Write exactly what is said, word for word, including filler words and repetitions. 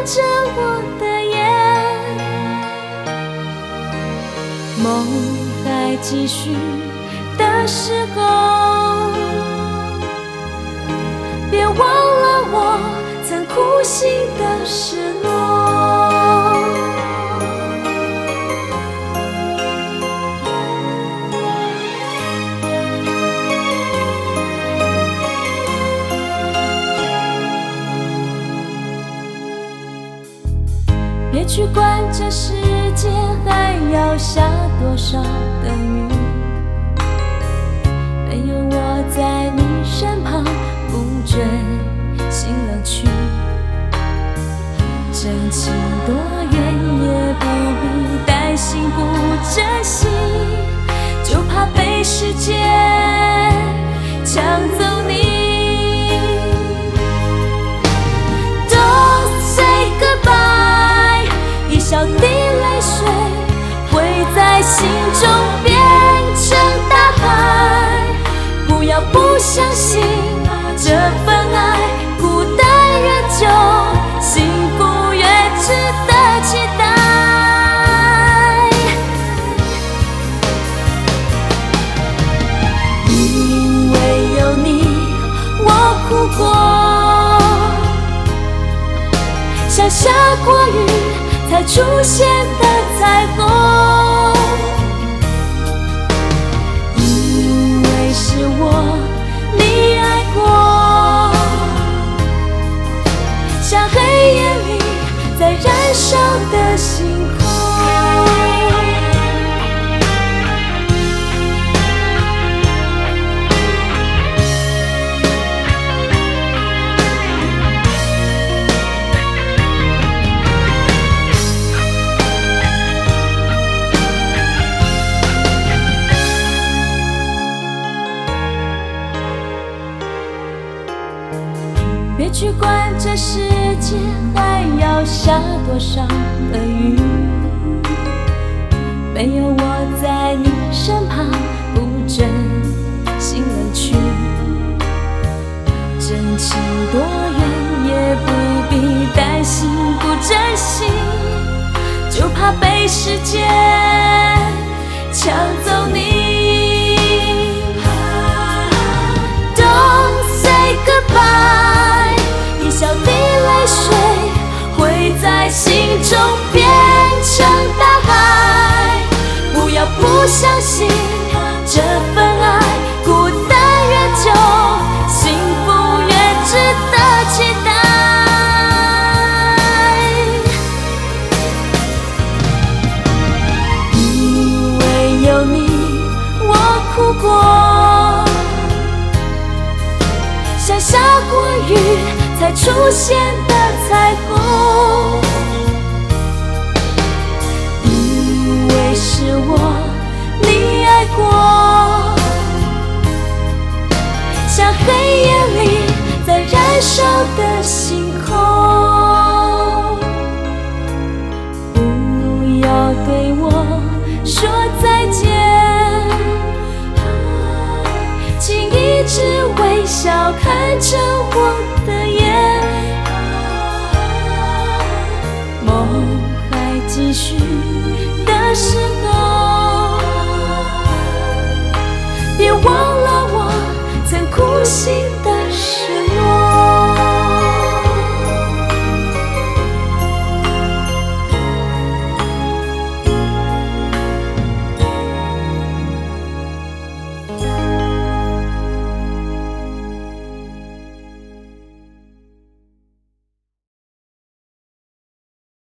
着我的眼，梦还继续的时候，别忘了我曾苦心的失落。别去管这世界还要下多少的雨，没有我在你身旁，不准心冷去。真情多远也不必担心不珍惜，就怕被时间抢走你。Don't say goodbye， 一小滴泪水会在心中变成大海。不要不相信这份爱，孤单越久，幸福越值得期待。因为有你，我哭过，像下过雨才出现的彩虹。因为是我你爱过，像黑夜里在燃烧的星空。别去管这世界还要下多少的雨，没有我在你身旁，不准心冷去。真情多远也不必担心不珍惜，就怕被时间抢走你。Don't say goodbye，一小滴泪水会在心中变成大海。不要不相信这份爱，孤单越久，幸福越值得期待。因为有你，我哭过，像下过雨才出现的彩虹。因为是我你爱过，像黑夜里在燃烧的星